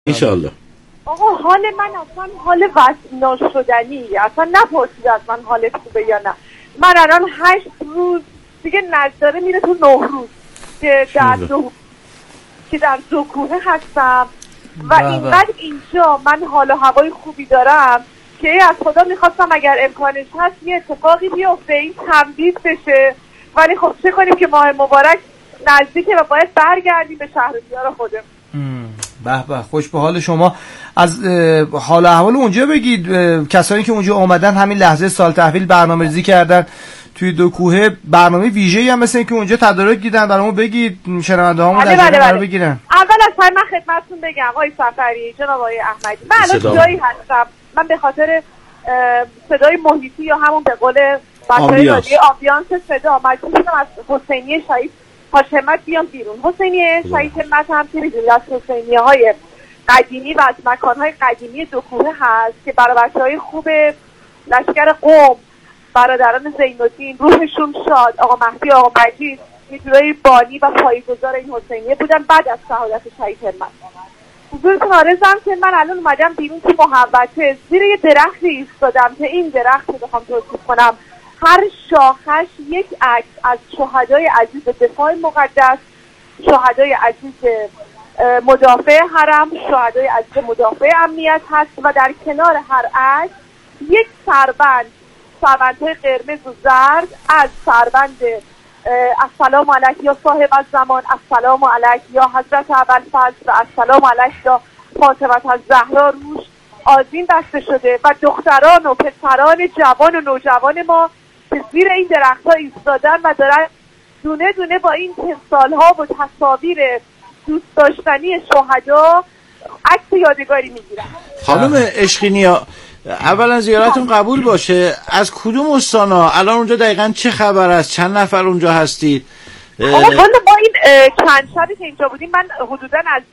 انشالله. آقا حال من اصلا حال ناشدنی، اصلا نپرسید از من حالت خوبه یا نه. من الان 8 روز دیگه نجداره میره تو 9 روز که در دو کوهه هستم و اینقدر اینجا من حال و هوای خوبی دارم که از خدا میخواستم اگر امکانش هست یه اتفاقی بیفته این تمدید بشه، ولی خب چه کنیم که ماه مبارک نزدیکه و باید برگردیم به شهر دیار خودم. به به، خوش به حال شما. از حال احوال اونجا بگید. کسانی که اونجا اومدن همین لحظه سال تحویل برنامه‌ریزی کردن توی دو کوهه، برنامه ویژه‌ای هم مثل اینکه اونجا تدارک دیدن، برامون بگید شنونده‌هامون در جریان بگیرن. اول از همه من خدمتتون بگم آقای سفری، جناب آقای احمدی، من الان جایی هستم، من به خاطر صدای محیطی یا همون به قول بچه‌های رادیو آمبیانس صدا مجبورم از حسینیه شهید حاج بیام بیرون. حسینیه شهید همت هم که می‌دونید از حسینیه‌های قدیمی و از مکان‌های قدیمی دو کوهه هست که برای بچه‌های خوب لشکر قم، برادران زین‌الدین روحشون شاد، آقا مهدی، آقا مجید، میتونای بانی و پایه‌گذار این حسینیه بودن بعد از شهادت شهید همت. حضورتون عرضم که من الان اومدم بیرون تو محوطه زیر یه درختی ایستادم که این درخت رو بخوام توصیف کنم هر شاخش یک عکس از شهدای عزیز دفاع مقدس، شهدای عزیز مدافع حرم، شهدای عزیز مدافع امنیت هست و در کنار هر عکس یک سربند، سربندهای قرمز و زرد از سربند السلام علیک یا صاحب الزمان، السلام علیک یا حضرت ابوالفضل و السلام علیک یا فاطمه الزهرا روش آذین بسته شده و دختران و پسران جوان و نوجوان ما که زیر این درخت‌ها ایستادن و دارن دونه دونه با این تمثال‌ها و تصاویر دوست داشتنی شهدا عکس یادگاری میگیرن. خانم عشقینیا، اولا زیارتون قبول باشه. از کدوم استانا الان اونجا دقیقاً چه خبر است؟ چند نفر اونجا هستید؟ آقا والا ما این چند شبی که اینجا بودیم، من حدوداً از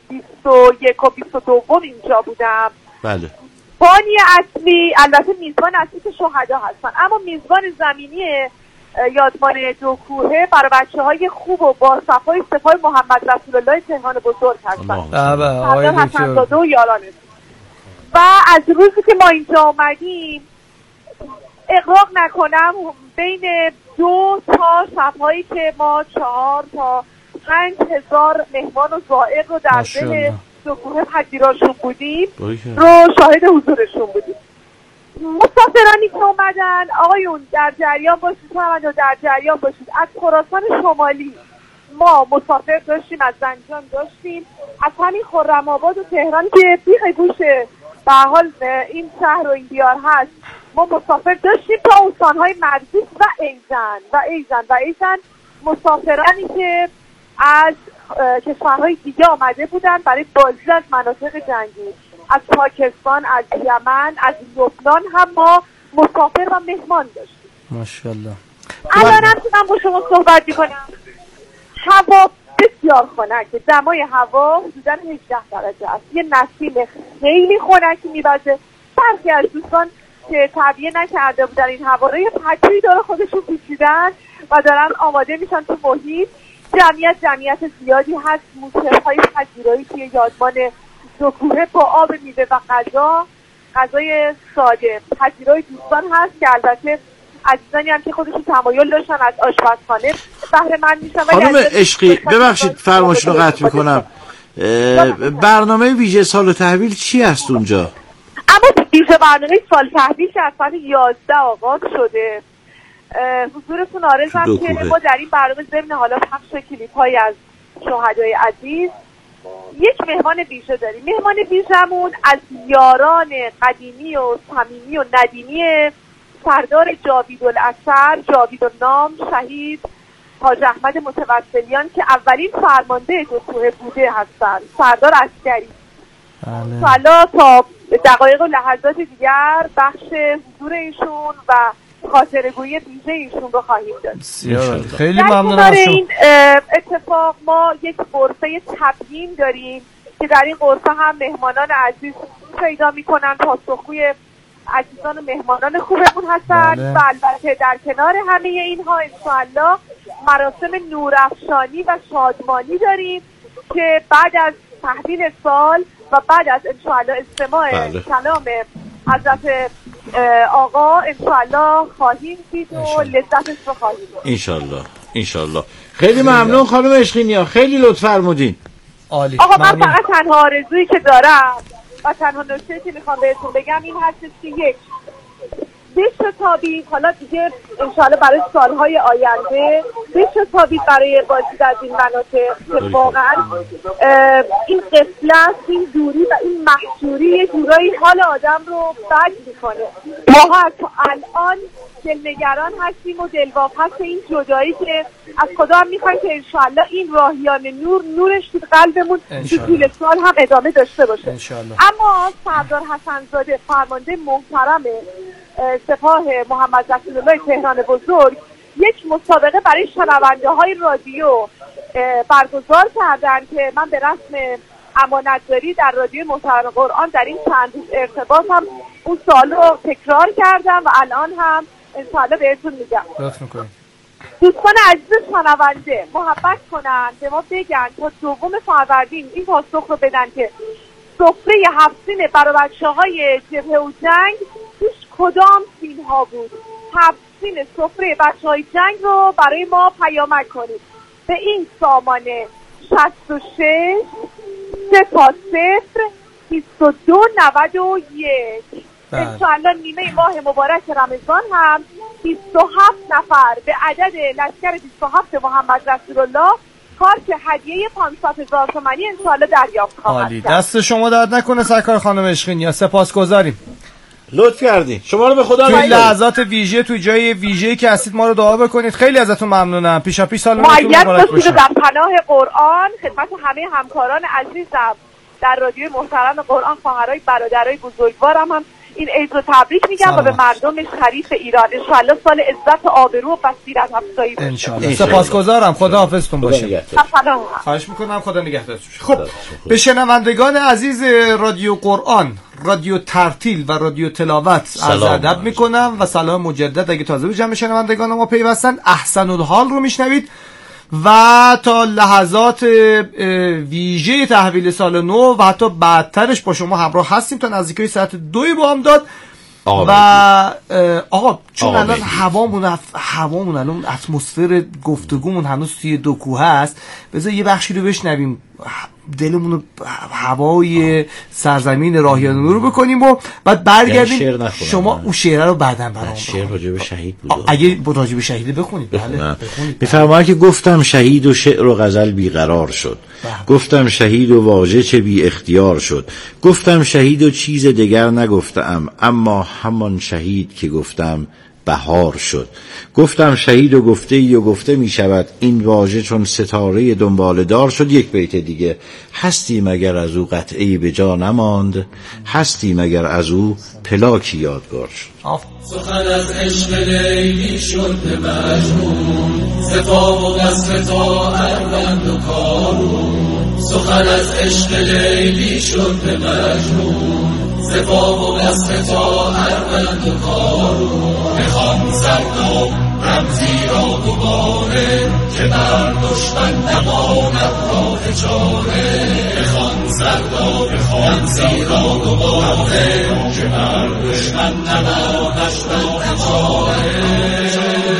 21 و 22 اینجا بودم. بله. بانی اصلی البته میزبان اصلی که شهدا هستن، اما میزبان زمینی یادمان دو کوهه برای بچه‌های خوب و با صفای سپاه محمد رسول الله تهران بزرگ هستن. سردار حسن‌زاده و یارانش. و از روزی که ما اینجا آمدیم اغراق نکنم بین 2 تا شب‌هایی که ما 4 تا 5,000 مهمان و زائر رو در دل دو کوه پذیراشون بودیم رو شاهد حضورشون بودیم. مسافرانی که اومدن آقایون در جریان باشید، همه در جریان باشید. از خراسان شمالی ما مسافر داشتیم، از زنجان داشتیم، از همین خرم‌آباد و تهران که بیخ گوش به حال این شهر و این دیار هست ما مسافر داشتیم تا استانهای مرزی و ایزن مسافرانی که از کشورهای دیگه آمده بودن برای بازدید از مناطق جنگی، از پاکستان، از یمن، از لبنان هم ما مسافر و مهمان داشتیم. ماشاءالله. الان هم که من با شما صحبت میکنم هوا بسیار خنکه، دمای هوا حدوداً 18 درجه است، یه نسیم خیلی خنکی میبزه. برخی از دوستان که تبیه نکرده بودن این هوا رو یه پتویی داره خودشون پیچیدن و دارن آماده میشن تو محیط. جمعیت زیادی هست. موسیقی‌های پذیرایی توی یادمان دو کوهه با آب میوه و غذای ساده، پذیرایی دوستان هست که البته عزیزانی هم که خودشون تمایل داشتن از آشپزخانه بهره مند میشن. خانم عشقی ببخشید فرمایشتون رو قطع میکنم، برنامه ویژه سال تحویل چی هست اونجا؟ اما ویژه برنامه سال تحویل که از سال 11 آغاز شده، حضورتون آرزم که ما در این برنامه ضمن حالا پخش کلیپ‌هایی از شهدای عزیز یک مهمان ویژه داریم. مهمان ویژه‌مون از یاران قدیمی و صمیمی و ندیمی سردار جاویدالاسر، جاویدالنام، شهید حاج احمد متوسلیان که اولین فرمانده دو کوهه بوده هستند، سردار عسکری. حالا تا دقایق و لحظات دیگر بخش حضور ایشون و خاطره‌گویی ویژه ایشون رو خواهیم داشت. خیلی ممنونم از شما. این اتفاق ما یک غرفه تبیین داریم که در این غرفه هم مهمانان عزیز پیدا میکنن، پاسخگوی عزیزان و مهمانان خوبمون هستن. و البته در کنار همه اینها انشاءالله مراسم نورافشانی و شادمانی داریم که بعد از تحویل سال و بعد از انشاءالله استماع کلام حضرت آقا انشاءالله خواهیم دید و لذتش رو خواهیم دید انشاءالله. خیلی ممنون خانم عشقینیا، خیلی لطف فرمودین. عالی. آقا من فقط تنها آرزویی که دارم و تنها نکته‌ای که میخوام بهتون بگم این هستش که یک بشتابید، حالا دیگه انشاءالله برای سالهای آینده بشتابید برای بازدید از این مناطق که واقعا این غفلت، این دوری و این محجوری یه جورایی حال آدم رو بد میکنه. ما از الان دلنگران هستیم و دلواپس این جدایی که از خدا هم میخوایم که انشاءالله این راهیان نورش تو قلبمون تو طول سال هم ادامه داشته باشه. اما سردار حسن‌زاده فرمانده محترم سپاه محمد رسول الله تهران بزرگ یک مسابقه برای شنونده های رادیو برگزار کردن که من به رسم امانتداری در رادیو محترم قرآن در این چند روز ارتباطم اون سال رو تکرار کردم و الان هم انشاءالله بهتون میگم. دوستان عزیز شنونده محبت کنن به ما بگن تا 2 فروردین این پاسخ رو بدن که سفره 7 سین برای بچه‌های جبهه و جنگ توش کدام سین ها بود؟ 7 سین سفره بچه‌های جنگ رو برای ما پیامک کنید به این سامانه 66 3 0 22 91. انشاءالله نیمه ماه مبارک رمضان هم 27 نفر به عدد لشکر 27 محمد رسول الله کارت هدیه 500,000 تومانی انشاءالله دریافت خواهد کرد. دست شما درد نکنه سرکار خانم عشقینیا، سپاسگزاریم. لطف کردین. شما رو به خدا توی لحظات ویژه توی جای ویژه‌ای که هستید ما رو دعا بکنید. خیلی ازتون ممنونم. پیشاپیش سال نوتون مبارک باشه. در پناه قرآن خدمت همه همکاران عزیزم در رادیو محترم قرآن، خواهرای برادرای بزرگوارم هم این عید رو تبریک میگم و به مردم شریف ایران انشاءالله سال عزت و آبرو و بصیرت افزایی باشه. انشاءالله. سپاسگزارم. خدا حافظتون باشه. خواهش میکنم. خدا نگهدارتون. خب به شنوندگان عزیز رادیو قرآن، رادیو ترتیل و رادیو تلاوت عرض ادب میکنم و سلام مجدد. اگه تازه به جمع شنوندگان ما پیوستن احسن الحال رو میشنوید و تا لحظات ویژه تحویل سال نو و حتی بعدترش با شما همراه هستیم تا نزدیکای ساعت 2 بامداد. و آقا چون الان هوامون الان اتمسفر گفتگومون هنوز توی 2 کوه هست، بذار یه بخشی رو بشنویم دلمون رو هوای سرزمین راهیان نور رو بکنیم و بعد برگردیم. شما اون شعر رو بعداً برام شعر راجع به شهید بود. اگه راجع به شهید بخونید. بله میفرماید که گفتم شهید و شعر و غزل بیقرار شد. گفتم شهید و واژه چه بی اختیار شد. گفتم شهید و چیز دیگر نگفتم، اما همان شهید که گفتم بهار شد. گفتم شهید و گفته ای و گفته می شود، این واژه چون ستاره دنبال دار شد. یک بیت دیگه. هستی مگر از او قطعی به جا نماند، هستی مگر از او پلاکی یادگار شد. سخن از عشق لیلی شد به مجنون، صفا و قصر تا اروند و کارون. سخن از عشق لیلی شد به مجنون، صفا و قصر تا اروند و کارون. بخوان زرد رمزی را دوباره که بر دشمن نماند راه چاره. بخوان زرد رمزی را دوباره که بر دشمن نماند راه چاره.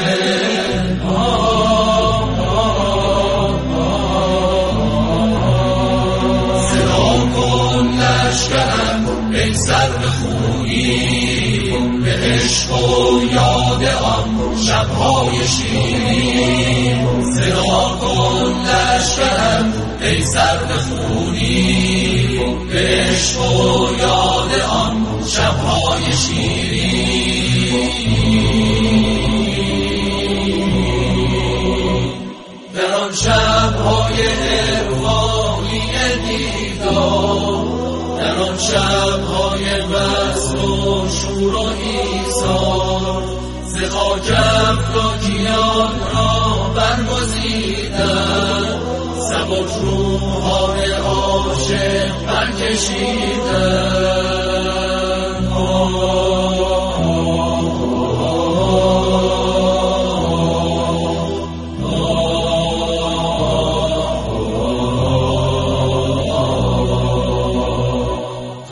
صدا کن لشکرم ای سرو خویی، به عشق و یاد آن شب‌های شیرین. صدا کن لشکرم ای سرو خویی، به عشق و یاد آن شب‌های شیرین. در آن شب‌های اروایی دیدار، در آن شب‌های وصل و شور و ایثار، ز خاک افلاکیان را برگزیدند، سبک روحان عاشق برکشیدند.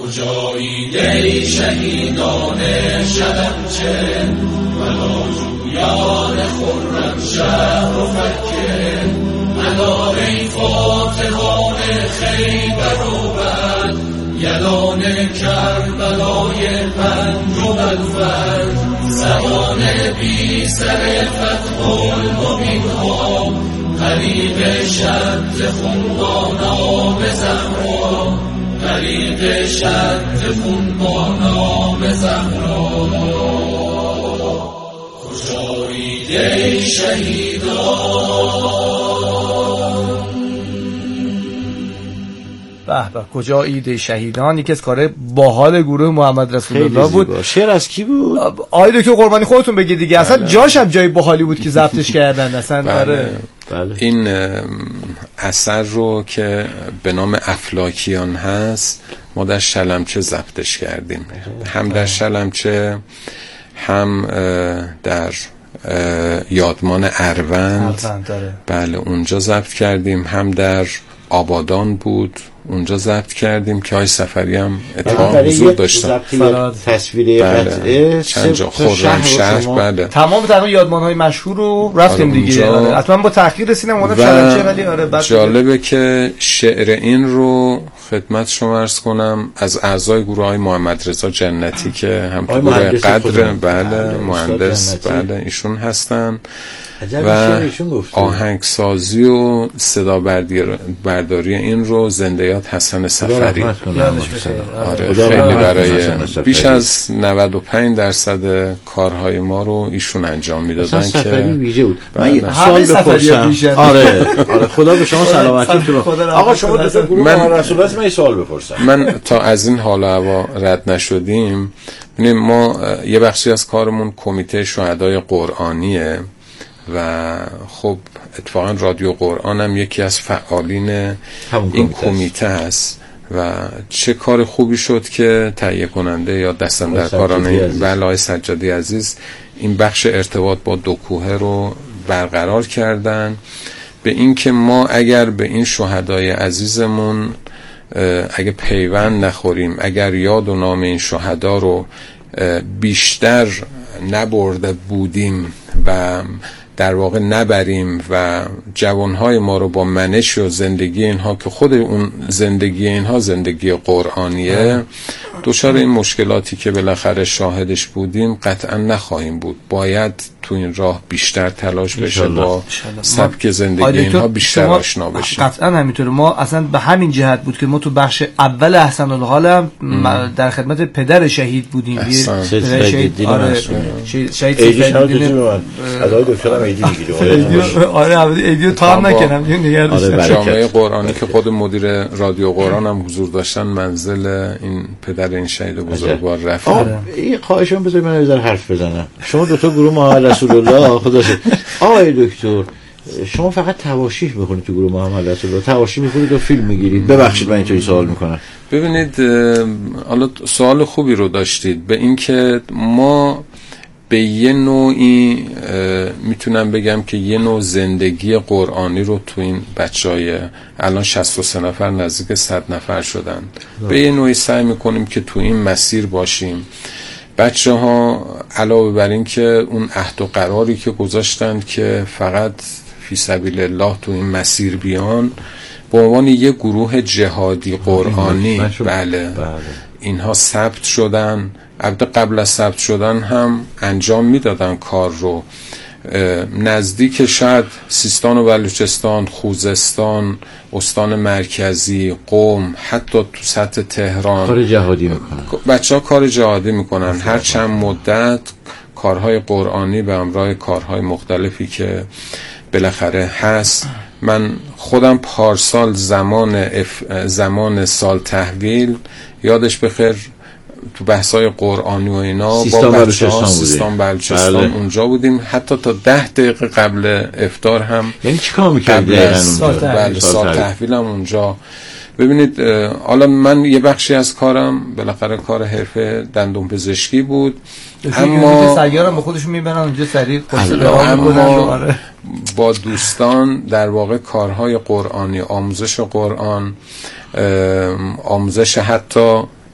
کجایید ای شهیدان شلمچه ولایان خرم شهر و مکه الا ای فاتحان خیبر و بد یلان کربلای پنج و بلفر زمان بی سر فتح المبین ها قریب شد خون با نام زهرا قریب شد خون با نام زهرا کجایید ای شهیدان. به به کجا ایده شهیدان، یکی از کارهای باحال گروه محمد رسول الله بود. شعر از کی بود؟ آیده که قربانی خودتون بگید دیگه. اصلا جاش هم جای باحالی بود که ضبطش کردن اصلا. بله. این اثر رو که به نام افلاکیان هست ما در شلمچه ضبطش کردیم، هم در شلمچه هم در یادمان اروند. بله اونجا ضبط کردیم، هم در آبادان بود اونجا ضبط کردیم که های سفری هم اتفاق حضور داشتن. تصویری قطعه چند جا خرمشهر. بله تمام تقریبا یادمان‌های مشهور رو رفتیم دیگه. حتما با تأخیر رسیدم اومدم شلمچه، ولی آره جالبه که شعر این رو خدمت شما عرض کنم از اعضای گروه های محمد رضا جنتی که هم تو گروه قدر بله مهندس بله ایشون هستن و آهنگسازی و صدا برداری این رو زندیات حسن سفری. آره خیلی برای بیش از 95% کارهای ما رو ایشون انجام میدادن که سفری ویژه بود. من یه سوال بپرسم. آره خدا به شما سلامتی تو. آقا شما دو گروه محمد رسول الله، من یه سوال بپرسم. من تا از این حال و هوا رد نشدیم، ما یه بخشی از کارمون کمیته شهدای قرآنیه و خب اتفاقا رادیو قرآن هم یکی از فعالین این کمیته هست و چه کار خوبی شد که تهیه کننده یا دستم در کاران ولای سجادی عزیز این بخش ارتباط با دو کوهه رو برقرار کردن، به این که ما اگر به این شهدای عزیزمون اگه پیوند نخوریم، اگر یاد و نام این شهدا رو بیشتر نبرده بودیم و در واقع نبریم و جوانهای ما رو با منش و زندگی اینها که خود اون زندگی اینها زندگی قرآنیه دچار این مشکلاتی که بالاخره شاهدش بودیم قطعا نخواهیم بود. باید تو این راه بیشتر تلاش بشه، با سبک زندگی اینها بیشتر آشنا بشیم. قطعا همینطوره. ما اصلا به همین جهت بود که ما تو بخش اول احسن الحال هم در خدمت پدر شهید بودیم. شهید آره ایدیو تا نکنم جامعه قرآنی که خود مدیر رادیو قرآن هم حضور داشتن منزل این پدر این شهید بزرگوار رفتن. این خواهشم بذارید من یه حرف بزنم. شما دو تا گروه محمد رسول الله خدا شد. آقای دکتر شما فقط تواشیح بخونید تو گروه محمد رسول الله، تواشیح می‌خونید و فیلم میگیرید. ببخشید من اینطوری سوال میکنم. ببینید حالا سوال خوبی رو داشتید، به این که ما به یه نوعی میتونم بگم که یه نوع زندگی قرآنی رو تو این بچهای الان 63 نفر نزدیک 100 نفر شدن به یه نوعی سعی میکنیم که تو این مسیر باشیم. بچه ها علاوه بر این که اون عهد و قراری که گذاشتن که فقط فی سبیل الله تو این مسیر بیان به عنوان یه گروه جهادی قرآنی بله اینها ثبت شدن. قبل از ثبت شدن هم انجام میدادن کار رو نزدیک شاید سیستان و بلوچستان، خوزستان، استان مرکزی، قم، حتی تو سطح تهران کار جهادی میکنن. بچه‌ها کار جهادی میکنن. هر چند مدت کارهای قرآنی به همراه کارهای مختلفی که بالاخره هست. من خودم پارسال زمان سال تحویل یادش بخیر تو بحثای قرآنی و اینا با بچه‌ها سیستان بلوچستان اونجا بودیم، حتی تا 10 دقیقه قبل افطار هم. یعنی چیکار می‌کردید؟ بله سال تحویل هم اونجا. ببینید حالا من یه بخشی از کارم بالاخره کار حرفه دندون پزشکی بود، اما سیارم به خودشون میبرن اونجا سریع اما با دوستان در واقع کارهای قرآنی، آموزش قرآن، آموزش حتی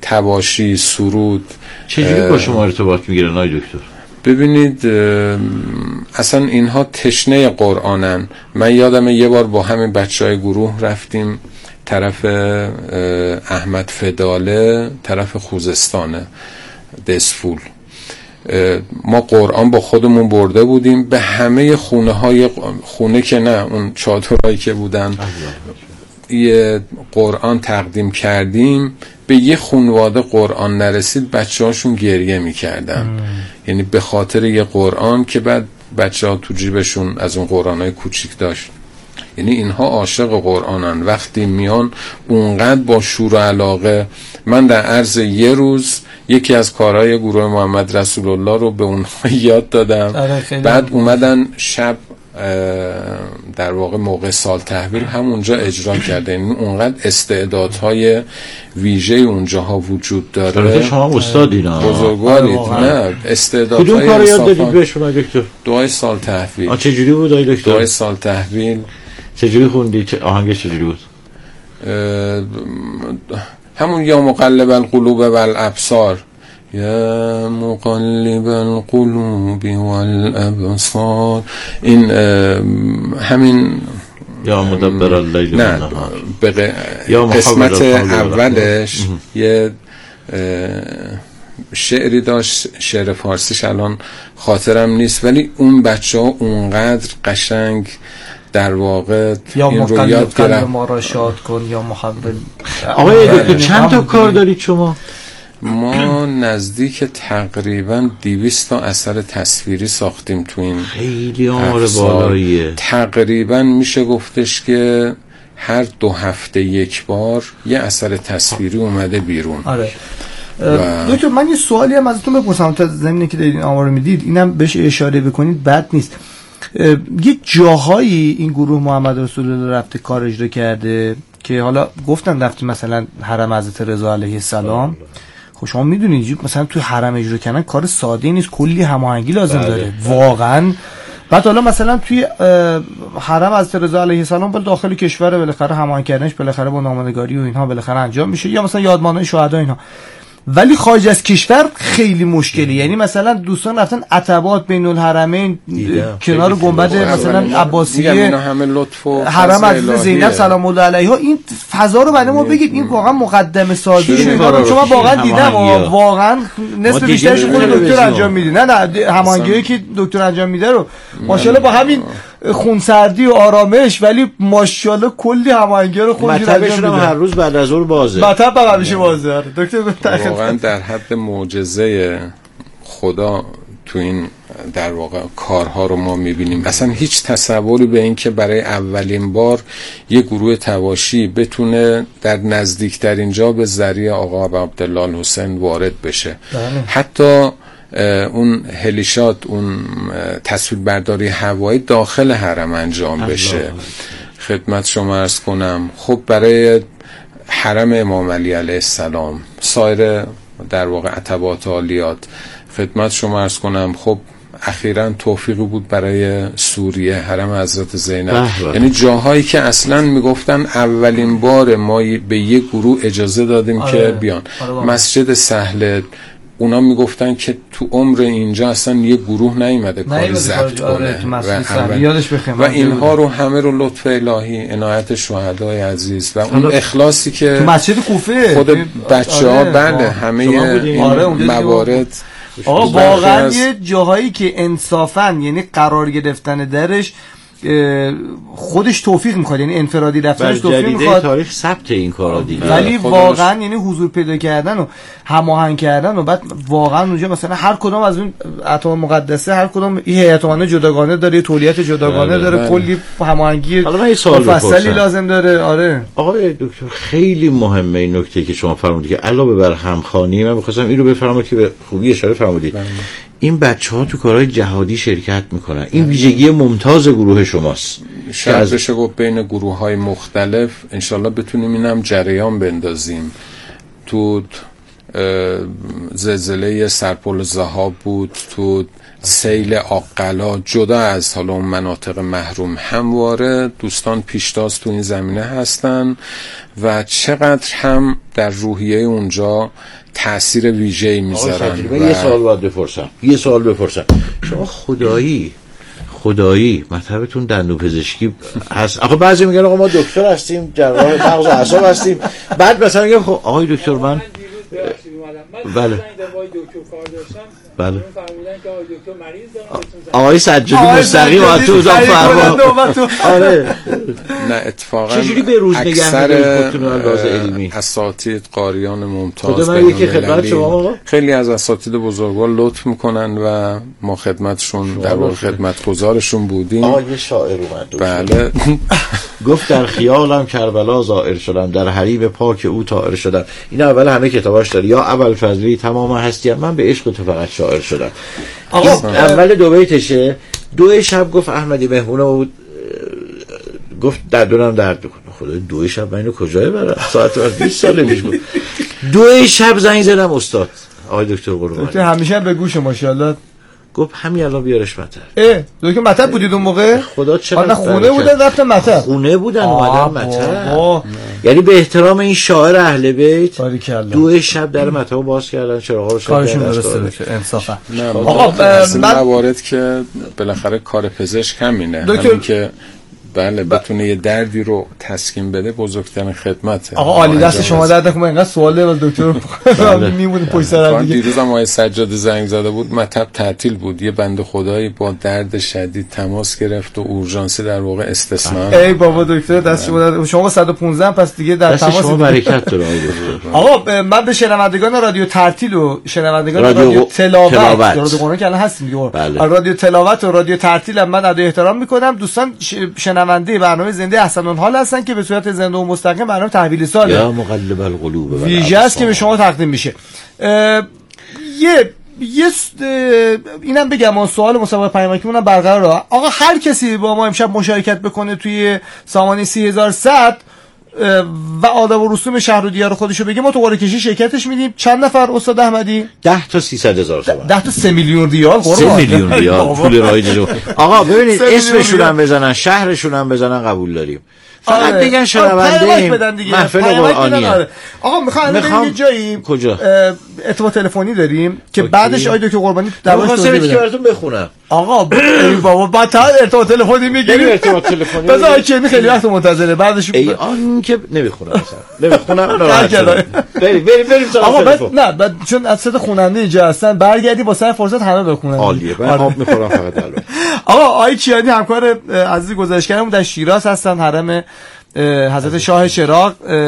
تواشی، سرود. چجوری با شما ارتباط میگیرن آقای دکتر؟ ببینید اصلا اینها تشنه قرآنن. من یادمه یه بار با همین بچهای گروه رفتیم طرف احمد فداله، طرف خوزستانه، دسفول. ما قرآن با خودمون برده بودیم، به همه خونه که نه، اون چادرهایی که بودن یه قرآن تقدیم کردیم. به یه خانواده قرآن نرسید، بچه هاشون گریه میکردن، یعنی به خاطر یه قرآن که بعد بچه ها تو جیبشون از اون قرآن های کوچیک داشت. یعنی اینها عاشق قرآنن، وقتی میان اونقدر با شور و علاقه. من در عرض یه روز یکی از کارهای گروه محمد رسول الله رو به اونها یاد دادم. بعد اومدن شب در واقع موقع سال تحویل همونجا اجرا کرده. یعنی اونقدر استعدادهای ویژه اونجاها وجود داره. شما استادینا، بزرگوارید. نه، استعدادهای کدوم کار یاد دادید بهشون دکتر؟ دعای سال تحویل. چجوری بود دکتر؟ دعای سال تحویل چجوری خوندی؟ آهنگش چجوری بود؟ همون یا مقلب القلوب والابصار، یا مقلب القلوب والابصار. این همین یا مدبر اللیل نه، قسمت اولش یه شعری داشت، شعر فارسیش الان خاطرم نیست، ولی اون بچه ها اونقدر قشنگ در واقع یا این رو یاد گرفت. ما را شاد کن یا محبب. آقای دکتر چند تا کار دارید شما؟ ما نزدیک تقریبا 200 تا اثر تصویری ساختیم تو این. خیلی آمار بالاییه. تقریبا میشه گفتش که هر 2 هفته یک بار یه اثر تصویری اومده بیرون. آره. دکتر من یه سوالی هم ازتون بپرسم تا زمینی که دارید این آمار رو میدید اینم بهش اشاره بکنید بد نیست. یه جاهایی این گروه محمد رسول الله رفته کار اجرا کرده که حالا گفتن رفتیم مثلا حرم حضرت رضا علیه السلام. خب شما میدونید مثلا توی حرم اجرا کردن کار ساده نیست، کلی هماهنگی لازم داره واقعا. بعد حالا مثلا توی حرم حضرت رضا علیه السلام بالا داخل کشور بالاخره هماهنگ کردنش بالاخره با نامه‌نگاری و اینها بالاخره انجام میشه، یا مثلا یادمانهای شهدا اینها. ولی خارج از کشور خیلی مشکلی. یعنی مثلا دوستان رفتن عتبات بین الحرمین کنار گنبد مثلا عباسیه، حرم حضرت زینب سلام الله علیها. این فضا رو برای ما بگید، این واقعا مقدمه سازی شده. شما واقعا دیدم واقعا نصف بیشترش خود دکتر انجام میده. نه هماهنگی که دکتر انجام میده رو ماشاءالله با همین خونسردی و آرامش، ولی ماشاءالله کلی هماهنگی رو خودش انجام میده. هر روز بعد از ظهر بازه. مطب بقیه میشه بازه. دکتر واقعا در حد معجزه خدا تو این در واقع کارها رو ما میبینیم. اصلا هیچ تصوری به این که برای اولین بار یه گروه تواشی بتونه در نزدیکترین جا به ذریعه آقا عبدالله الحسین وارد بشه. حتی اون هلیشات، اون تصویربرداری هوایی داخل حرم انجام بشه. خدمت شما عرض کنم خب برای حرم امام علی علیه السلام، سایر در واقع عتبات عالیات، خدمت شما عرض کنم خب اخیراً توفیقی بود برای سوریه، حرم حضرت زینب. یعنی جاهایی که اصلاً میگفتن اولین بار ما به یه گروه اجازه دادیم که بیان. مسجد سهل اونا میگفتن که تو عمر اینجا اصلا یه گروه نیومده کاری ضبط کنه و اینها رو همه رو لطف الهی، عنایت شهدای عزیز و اون اخلاصی که تو مسجد کوفه خود بچه‌ها بله همه این موارد. آقا واقعا یه جاهایی که انصافا یعنی قرار گرفتن درش خودش توفیق میخواد، یعنی انفرادی رفتنش توفیق میخواد. تاریخ ثبت این کارا دیگه، ولی واقعا یعنی حضور پیدا کردن و هماهنگ کردن و بعد واقعا اونجا مثلا هر کدوم از اون اتم مقدسه هر کدوم این هیئت امنه جداگانه داره، تولیت جداگانه داره، کلی هماهنگی مفصلی لازم داره. آره آقای دکتر خیلی مهمه این نکته که شما فرمودید که علاوه بر همخوانی، من می‌خواستم این رو بفرمایید که به خوبی اشاره فرمودید. این بچه‌ها تو کارهای جهادی شرکت میکنن، این ویژگی ممتاز گروه شماست. شاید بشه گفت بین گروه‌های مختلف انشالله بتونیم اینم جریان بندازیم. تو زلزله سرپل ذهاب بود، تو سیل آقلا، جدا از حالا اون مناطق محروم همواره دوستان پیشتاز تو این زمینه هستن و چقدر هم در روحیه اونجا تأثیر ویژه‌ای میذارن. یه سوال بپرسم شما خدایی مطلبتون دندون پزشکی هست؟ آخه بعضی میگن آقا ما دکتر هستیم، جراح مغز و اعصاب هستیم، بعد مثلا میگم خب آقای دکتر من بله بله آقای سجادی مستقیم تو اتاق فرمان. آره نه اتفاقا چجوری به روز نگه علمی اساتید قاریان ممتاز خیلی از اساتید بزرگوار لطف میکنن و ما خدمتشون در واقع خدمتگزارشون بودیم. آقای شاعر اومد بله گفت در خیالم کربلا زائر شدم، در حریم پاک او طائر شدم. این اول همه کتاباش داره، یا اول فضلی تمام هستیم من به عشق تو فقط شاعر شدم. اول دو بیتشه. دو شب گفت احمدی مهمونه بود، گفت دندونم درد میکنه. خدا دو شب من اینو کجای برم؟ ساعت 20 سال پیش بود. دو شب زنگ زدم استاد آقای دکتر قربانی، دکتر همیشه به گوش ماشاءالله. گفت همین الان بیارش مطب. دکتر مطب بودید اون موقع؟ خدا چقدر خونه بودن رفتن مطب. خونه بودن اومدن مطب. یعنی به احترام این شاعر اهل بیت دو شب در مطب باز کردن، چراغا رو کارشون درسته دکتر انصافا. آقا من موارد که بالاخره کار پزشک همینه، همین که بله بتونه یه دردی رو تسکین بده بزرگترین خدمته. آقا عالی دست شما درد کنه. اینقدر سواله ولی دکتر میمونه پشت سر دیگه. دیروز هم آقای سجاد زنگ زده بود مطب تعطیل بود، یه بنده خدایی با درد شدید تماس گرفت و اورژانسی در واقع استثنا. ای بابا دکتر دست شما درد. شما 115 پس دیگه در تماس. شما برکت داره آقای دکتر. آقا من به شنوندگان رادیو ترتیل و شنوندگان رادیو تلاوت رادیو قرآن که الان هستیم دیگه، رادیو تلاوت و رادیو ترتیل من ادای احترام میکنم. دوستان شنونده برنامه زنده احسن الحال هستن که به صورت زنده و مستقیم برنامه تحویل ساله یا مقلب القلوب ویژه است که به شما تقدیم میشه. اینم بگم اون سوال مسابقه پیامکیمون هم برقراره. آقا هر کسی با ما امشب مشارکت بکنه توی سامانه 3100 و آداب و رسوم شهر و دیار خودشو بگه ما تو قرعه کشی شرکتش میدیم. چند نفر استاد احمدی؟ 10 تا 300,000 تومان. 10 تا 3 میلیون ریال. 3 میلیون ریال پول رایج رو. آقا ببینید اسمشون هم بزنن، شهرشون هم بزنن، قبول داریم. فقط بگن شنونده محفل قرآنیه. آقا میخوام یه جایی کجا ارتباط تلفنی داریم که بعدش آیدو که قربانی درواش توضیح بدم. براتون بخونم. آقا بابا بعد ارتباط تلفنی میگیری. ارتباط تلفنی بذار که خیلی وقت منتظره بعدش آن که نمیخونم مثلا نمیخونم. بریم آقا نه چون از صد خواننده اینجا هستن برگردی با سر فرصت همه بخونن. عالیه. من آب میخورم فقط الان. آقا آقای کیانی همکار عزیز گزارشگرمون در شیراز هستن، حرم حضرت شاه چراغ،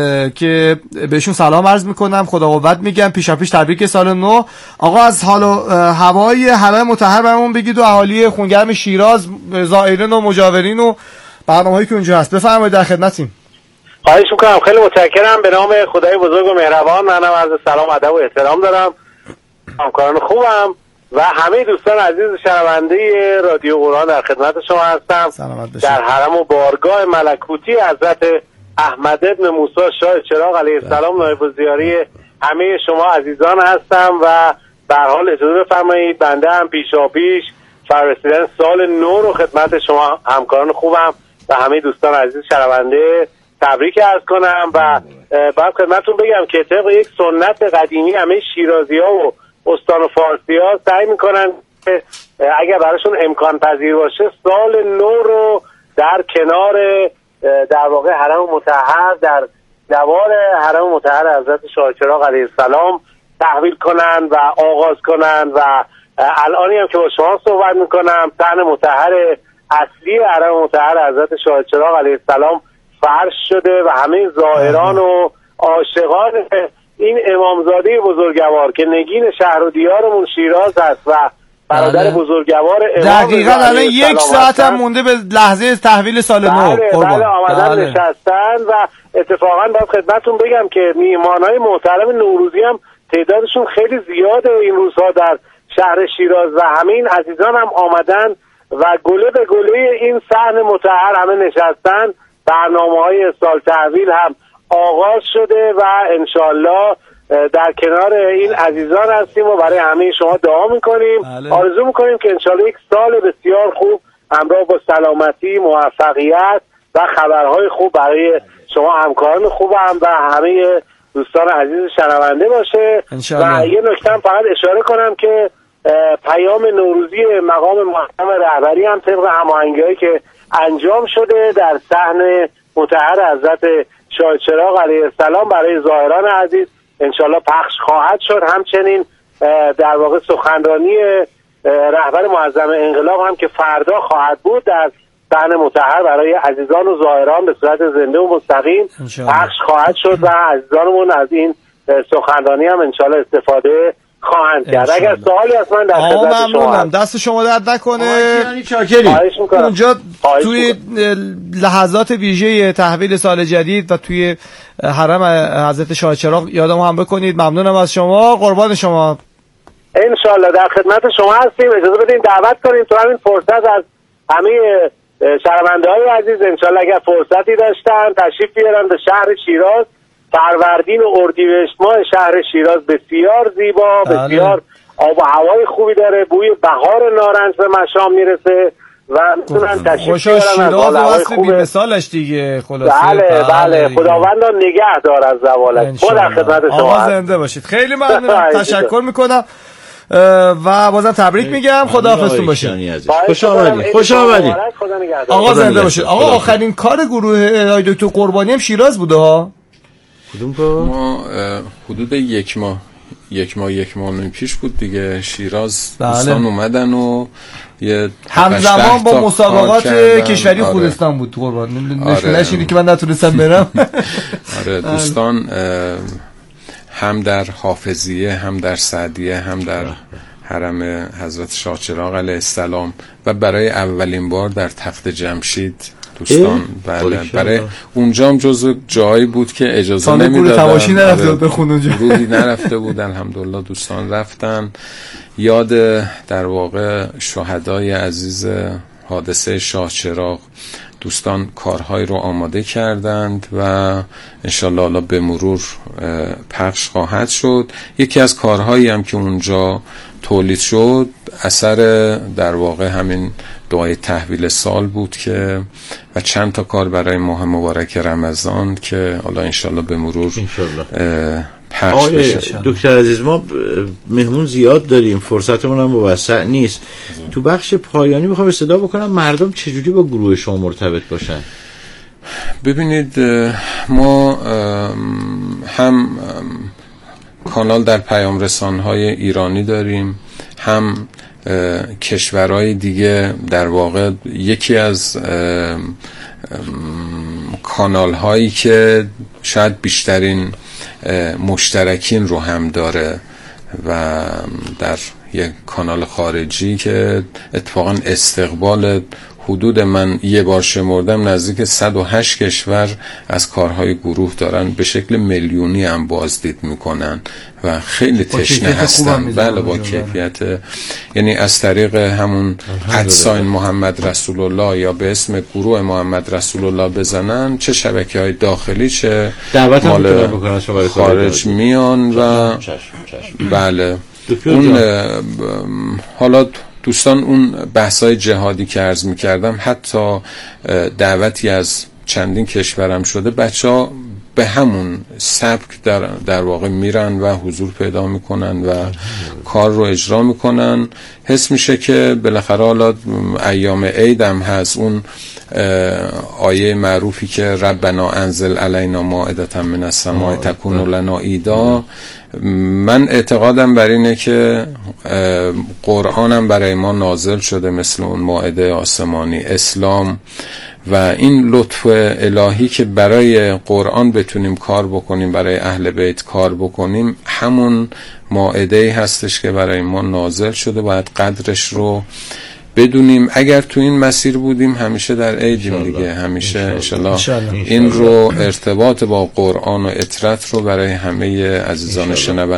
که بهشون سلام عرض میکنم، خدا قوت میگم، پیشاپیش تبریک سال نو. آقا از حال و هوای حرم مطهر برامون بگید و اهالی خونگرم شیراز، زائرین و مجاورین و برنامه‌هایی که اونجا هست. بفرمایید در خدمتیم. خواهش میکنم. خیلی متشکرم. به نام خدای بزرگ و مهربان منم عرض سلام ادب و احترام دارم. همکاران خوبم و همه دوستان عزیز شنونده رادیو قرآن در خدمت شما هستم. در حرم و بارگاه ملکوتی حضرت احمد ابن موسی شاه چراغ علیه السلام نایب الزیاری همه شما عزیزان هستم و به هر حال اجازه بفرمایید بنده هم پیشاپیش فرستادن سال نو رو خدمت شما همکاران خوبم و همه دوستان عزیز شنونده تبریک عرض کنم. و باید خدمتتون بگم که طبق یک سنت قدیمی همه شیرازی‌ها و استان و فارسی‌ها سعی میکنن که اگر براشون امکان پذیر باشه سال نو رو در کنار در واقع حرم مطهر در دوار حرم مطهر حضرت شاه چراغ علیه السلام تحویل کنن و آغاز کنن. و الانی هم که با شما صحبت میکنم صحن مطهر اصلی حرم مطهر حضرت شاه چراغ علیه السلام فرش شده و همه زائران و عاشقان این امامزاده بزرگوار که نگین شهر و دیارمون شیراز است و برادر بزرگوار امام دقیقاً الان 1 ساعت هم مونده به لحظه تحویل سال نو. بله آمدن نشستن و اتفاقا باید خدمتتون بگم که میهمانای محترم نوروزی هم تعدادشون خیلی زیاده این روزها در شهر شیراز و همین عزیزان هم آمدن و گله به گله این صحن مطهر همه نشستن. برنامه‌های سال تحویل هم آغاز شده و انشالله در کنار این عزیزان هستیم و برای همه شما دعا میکنیم. آرزو میکنیم که انشالله یک سال بسیار خوب همراه با سلامتی، موفقیت و خبرهای خوب برای شما همکاران خوبم و همه دوستان عزیز شنونده باشه. و یه نکته هم فقط اشاره کنم که پیام نوروزی مقام محترم رهبری هم طبق هماهنگی‌هایی که انجام شده در صحن مطهر حضرت شاهچراغ علیه السلام برای زائران عزیز انشالله پخش خواهد شد. همچنین در واقع سخنرانی رهبر معظم انقلاب هم که فردا خواهد بود در صحن مطهر برای عزیزان و زائران به صورت زنده و مستقیم پخش خواهد شد و عزیزانمون از این سخنرانی هم انشالله استفاده خواهند کرد. اگر سوالی هست من در خدمت شما هستم. دست شما درد نکنه. اونجا توی لحظات ویژه تحویل سال جدید و توی حرم حضرت شاهچراغ یادم هم بکنید. ممنونم از شما، قربان شما. انشالله در خدمت شما هستیم. اجازه بدین دعوت کنیم تو همین فرصت از همه شنونده‌های عزیز انشالله اگر فرصتی داشتن تشریف بیارن به شهر شیراز. فروردین و اردیبهشت ماه شهر شیراز بسیار زیبا، بسیار آب و هوای خوبی داره، بوی بهار نارنج به مشام میرسه و میتونن تشریف بیارن. شیراز واسه بی‌مثالش دیگه. خلاصه بله خداوند نگه دار از زوالش. خدا خدمت شما زنده باشید. خیلی ممنونم، تشکر میکنم و بازم تبریک میگم. خداحافظتون باشید. خوش آمدید. آقا زنده باشید. آقا آخرین کار گروه دکتر قربانی هم شیراز بوده ها. کدوم کار؟ ما حدود یک ماه پیش بود دیگه شیراز. دوستان اومدن و یه همزمان با مسابقات کشوری خوزستان بود قربان. نشونش اینه که من نتونستم برم. آره دوستان هم در حافظیه، هم در سعدیه، هم در حرم حضرت شاهچراغ علیه السلام و برای اولین بار در تخت جمشید دوستان. بله برای اونجا هم جزو جایی بود که اجازه نمیدادن. تماشی نرفته بود بخون اونجا. گروهی نرفته بود. الحمدلله دوستان رفتن. یاد در واقع شهدای عزیز حادثه شاهچراغ دوستان کارهای رو آماده کردند و انشالله حالا به مرور پخش خواهد شد. یکی از کارهایی هم که اونجا تولید شد اثر در واقع همین دعای تحویل سال بود که و چند تا کار برای ماه مبارک رمضان که حالا انشالله به مرور پخش بشه. دکتر عزیز ما مهمون زیاد داریم، فرصتمون هم موسع نیست. تو بخش پایانی میخوام صدا بکنم مردم چجوری با گروه شما مرتبط باشن؟ ببینید ما هم کانال در پیام رسانهای ایرانی داریم، هم کشورهای دیگه. در واقع یکی از کانال هایی که شاید بیشترین مشترکین رو هم داره و در یک کانال خارجی که اتفاقا استقبال حدود من یه بار شمردم نزدیک 108 کشور از کارهای گروه دارن، به شکل میلیونی هم بازدید میکنن و خیلی تشنه هستن. بله با کیفیت، یعنی از طریق همون ادساین محمد رسول الله یا به اسم گروه محمد رسول الله بزنن، چه شبکه‌های داخلی چه مال خارج میان و بله اون حالا دوستان اون بحثای جهادی که عرض میکردم حتی دعوتی از چندین کشورم شده، بچه‌ها به همون سبک در واقع میرن و حضور پیدا میکنن و کار رو اجرا میکنن. حس میشه که بالاخره حالا ایام عید هم هست، اون آیه معروفی که ربنا انزل علینا مائدة من السماء تکون لنا عیدا، من اعتقادم بر اینه که قرآنم برای ما نازل شده مثل اون مائده آسمانی اسلام و این لطف الهی که برای قرآن بتونیم کار بکنیم، برای اهل بیت کار بکنیم، همون مائده هستش که برای ما نازل شده. باید قدرش رو بدونیم. اگر تو این مسیر بودیم همیشه در عیدیم دیگه، همیشه انشالله این رو ارتباط با قرآن و اطرت رو برای همه عزیزان شنونده